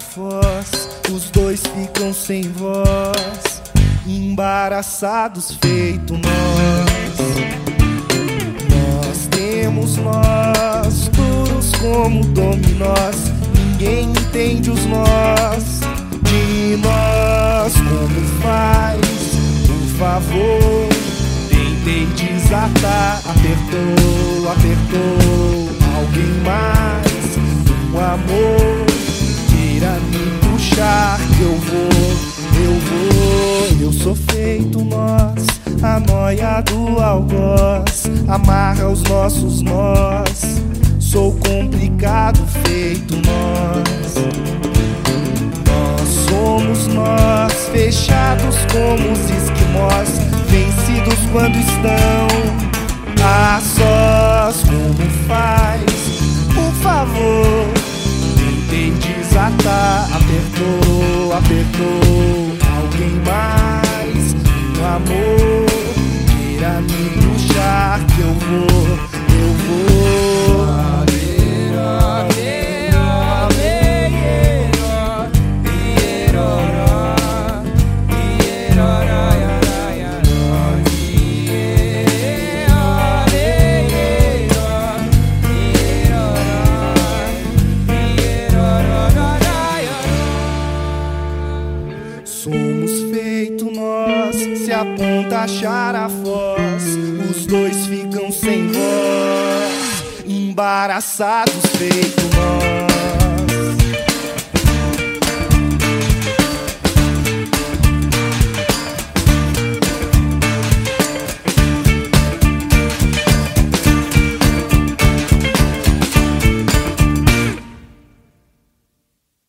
foz, os dois ficam sem voz, embaraçados feito nós. Nós temos nós, duros como dominós, ninguém entende os nós de nós. Como faz, por favor, tentei desatar, apertou, apertou. Alguém mais, um amor, queira me puxar que eu vou. Eu sou feito nós, a noia do algoz amarra os nossos nós. Sou complicado feito nós. Nós somos nós, fechados como os esquimós, vencidos quando estão a sós. Como faz, por favor, tentei desatar, apertou, apertou. Alguém mais, um amor, queira me puxar que eu vou. Somos feito nós, se aponta achar a voz, os dois ficam sem voz, embaraçados feito nós.